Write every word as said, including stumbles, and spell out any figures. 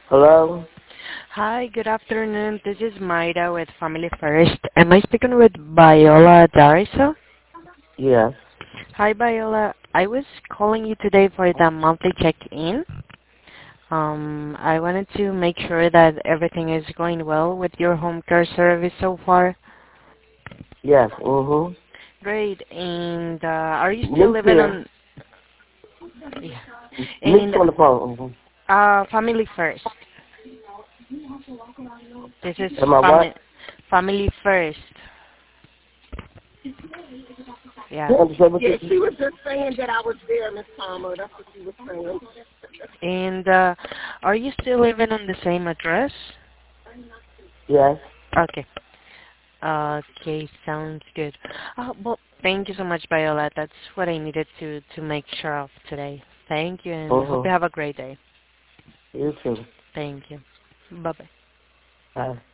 Hello? Hi, good afternoon. This is Mayra with Family First. Am I speaking with Viola Dariso? Yes. Hi, Viola. I was calling you today for the monthly check-in. Um, I wanted to make sure that everything is going well with your home care service so far. Yes. Mm-hmm. Great. And uh, are you still Nick's living here. on? Yeah. Nick's And on the phone. Mm-hmm. uh, Family First. This is Am I family what? Family First. Yeah. You understand what Yeah, you... she was just saying that I was there, Miss Palmer. That's what she was saying. And uh, are you still living on the same address? Yes. Okay. Okay, sounds good. Uh, well, thank you so much, Viola. That's what I needed to, to make sure of today. Thank you, and hope Mm-hmm. you have a great day. You too. Thank you. Bye-bye. Bye.